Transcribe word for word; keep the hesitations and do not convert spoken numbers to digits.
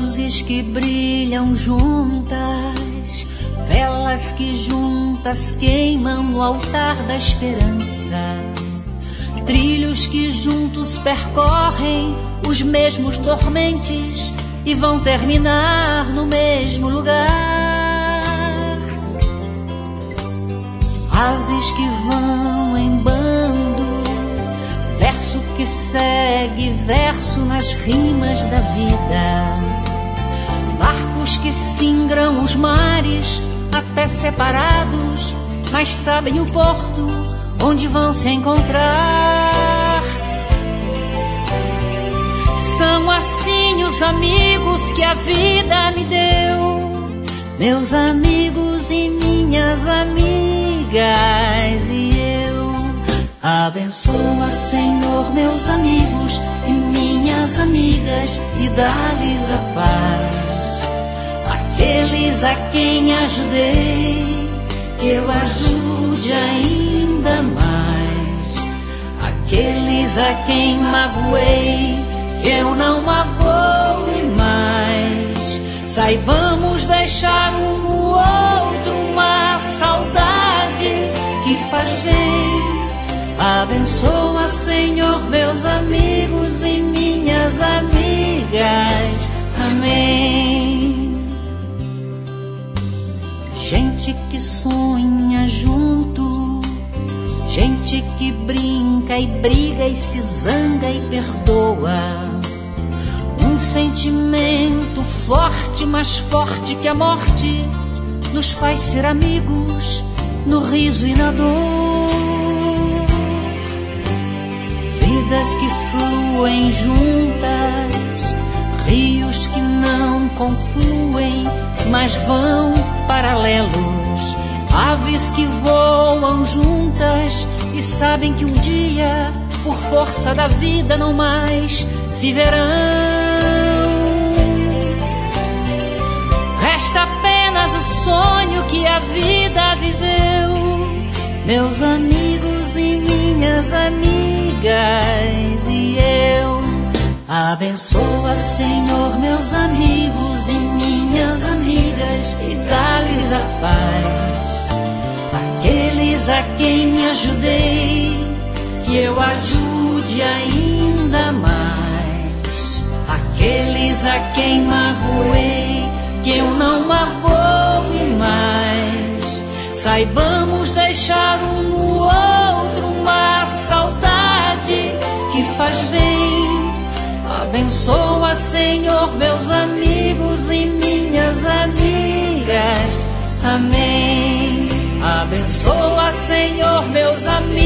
luzes que brilham juntas, velas que juntas queimam no altar da esperança, trilhos que juntos percorrem os mesmos tormentes e vão terminar no mesmo lugar. Aves que vão em bando, verso que segue verso nas rimas da vida, barcos que singram os mares até separados, mas sabem o porto onde vão se encontrar. São assim os amigos que a vida me deu, meus amigos e minhas amigas, e eu abençoa, Senhor, meus amigos e minhas amigas, e dá-lhes a paz. Aqueles a quem ajudei, que eu ajude ainda mais. Aqueles a quem magoei, que eu não magoe mais. Saibamos deixar um no outro uma saudade que faz bem. Abençoa, Senhor, meus amigos e minhas amigas. Amém. Gente que sonha junto, gente que brinca e briga e se zanga e perdoa. Um sentimento forte, mais forte que a morte, nos faz ser amigos no riso e na dor. Vidas que fluem juntas, rios que não confluem, mas vão paralelos. Aves que voam juntas e sabem que um dia, por força da vida, não mais se verão. Resta apenas o sonho que a vida viveu, meus amigos e minhas amigas, e eu. Abençoa, Senhor, meus amigos e minhas amigas, e dá-lhes a paz. Aqueles a quem ajudei, que eu ajude ainda mais. Aqueles a quem magoei, que eu não magoe mais. Saibamos deixar um no outro uma saudade que faz bem. Abençoa, Senhor, meus amigos e minhas amigas. Amém. Abençoa, Senhor, meus amigos